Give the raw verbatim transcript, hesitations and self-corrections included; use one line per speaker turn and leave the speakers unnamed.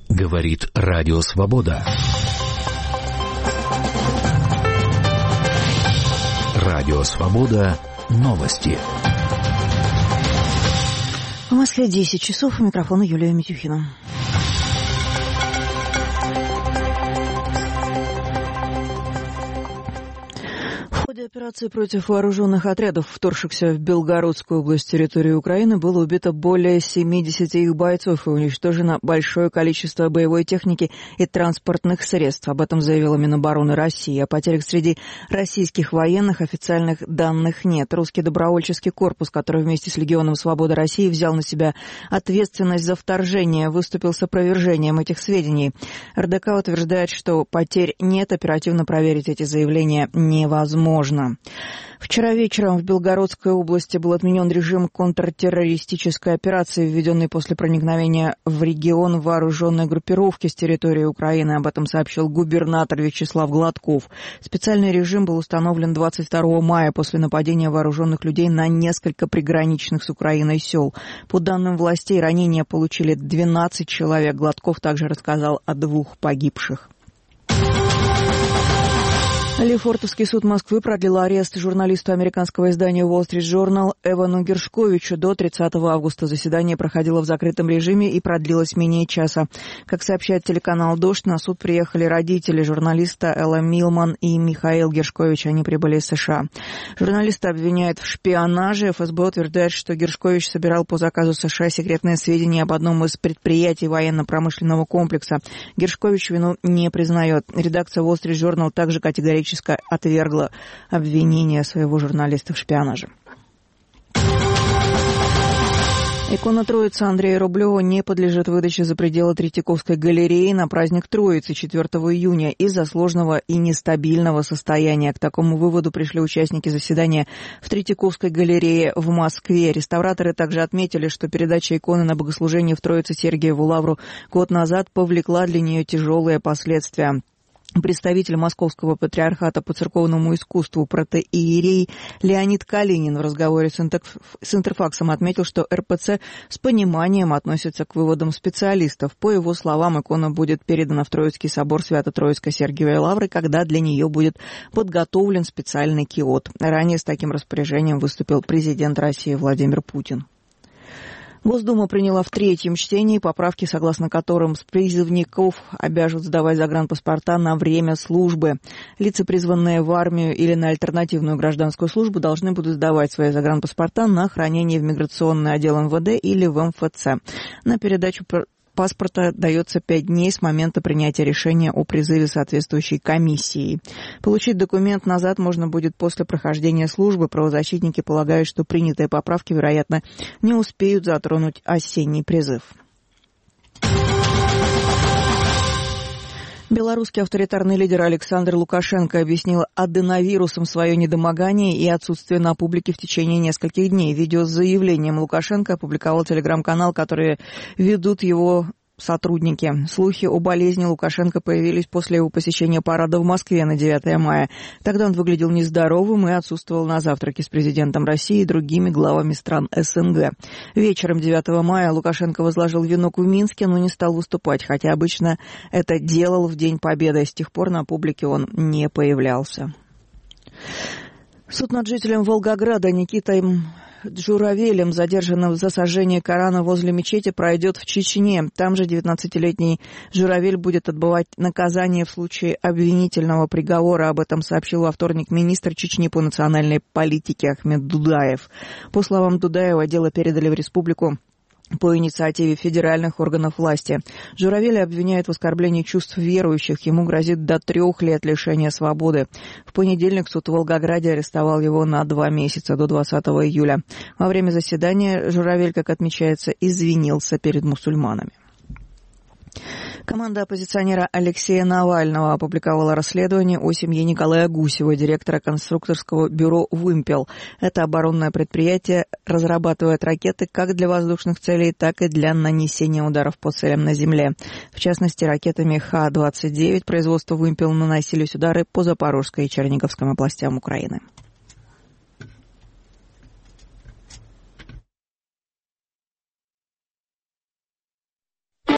Говорит Радио Свобода. Радио Свобода. Новости.
В Москве десять часов. У микрофона Юлия Митюхина. В ходе операции против вооруженных отрядов, вторгшихся в Белгородскую область территории Украины, было убито более семидесяти их бойцов и уничтожено большое количество боевой техники и транспортных средств. Об этом заявила Минобороны России. О потерях среди российских военных официальных данных нет. Русский добровольческий корпус, который вместе с Легионом Свободы России взял на себя ответственность за вторжение, выступил с опровержением этих сведений. РДК утверждает, что потерь нет, оперативно проверить эти заявления невозможно. Вчера вечером в Белгородской области был отменен режим контртеррористической операции, введенный после проникновения в регион вооруженной группировки с территории Украины. Об этом сообщил губернатор Вячеслав Гладков. Специальный режим был установлен двадцать второго мая после нападения вооруженных людей на несколько приграничных с Украиной сел. По данным властей, ранения получили двенадцать человек. Гладков также рассказал о двух погибших. Лефортовский суд Москвы продлил арест журналисту американского издания Wall Street Journal Эвану Гершковичу до тридцатого августа. Заседание проходило в закрытом режиме и продлилось менее часа. Как сообщает телеканал «Дождь», на суд приехали родители журналиста Элла Милман и Михаил Гершкович. Они прибыли из США. Журналиста обвиняют в шпионаже. эф эс бэ утверждает, что Гершкович собирал по заказу США секретные сведения об одном из предприятий военно-промышленного комплекса. Гершкович вину не признает. Редакция Wall Street Journal также категорически отвергла обвинение своего журналиста в шпионаже. Икона Троицы Андрея Рублева не подлежит выдаче за пределы Третьяковской галереи на праздник Троицы четвёртого июня из-за сложного и нестабильного состояния. К такому выводу пришли участники заседания в Третьяковской галерее в Москве. Реставраторы также отметили, что передача иконы на богослужение в Троице Сергиеву Лавру год назад повлекла для нее тяжелые последствия. Представитель Московского патриархата по церковному искусству протоиерей Леонид Калинин в разговоре с Интерфаксом отметил, что эр пэ цэ с пониманием относится к выводам специалистов. По его словам, икона будет передана в Троицкий собор Свято-Троицкой Сергиевой Лавры, когда для нее будет подготовлен специальный киот. Ранее с таким распоряжением выступил президент России Владимир Путин. Госдума приняла в третьем чтении поправки, согласно которым призывников обяжут сдавать загранпаспорта на время службы. Лица, призванные в армию или на альтернативную гражданскую службу, должны будут сдавать свои загранпаспорта на хранение в миграционный отдел эм вэ дэ или в эм эф цэ. На передачу паспорта дается пять дней с момента принятия решения о призыве соответствующей комиссии. Получить документ назад можно будет после прохождения службы. Правозащитники полагают, что принятые поправки, вероятно, не успеют затронуть осенний призыв. Белорусский авторитарный лидер Александр Лукашенко объяснил аденовирусом свое недомогание и отсутствие на публике в течение нескольких дней. Видео с заявлением Лукашенко опубликовал телеграм-канал, который ведут его сотрудники. Слухи о болезни Лукашенко появились после его посещения парада в Москве на девятое мая. Тогда он выглядел нездоровым и отсутствовал на завтраке с президентом России и другими главами стран эс эн гэ. Вечером девятого мая Лукашенко возложил венок в Минске, но не стал выступать, хотя обычно это делал в День Победы. С тех пор на публике он не появлялся. Суд над жителем Волгограда Никитой Джуравелем, задержанным за сожжение Корана возле мечети, пройдет в Чечне. Там же девятнадцатилетний Журавель будет отбывать наказание в случае обвинительного приговора. Об этом сообщил во вторник министр Чечни по национальной политике Ахмед Дудаев. По словам Дудаева, дело передали в республику по инициативе федеральных органов власти. Журавеля обвиняют в оскорблении чувств верующих. Ему грозит до трех лет лишения свободы. В понедельник суд в Волгограде арестовал его на два месяца, до двадцатого июля. Во время заседания Журавель, как отмечается, извинился перед мусульманами. Команда оппозиционера Алексея Навального опубликовала расследование о семье Николая Гусева, директора конструкторского бюро «Вымпел». Это оборонное предприятие разрабатывает ракеты как для воздушных целей, так и для нанесения ударов по целям на земле. В частности, ракетами Х двадцать девять производства «Вымпел» наносились удары по Запорожской и Черниговской областям Украины.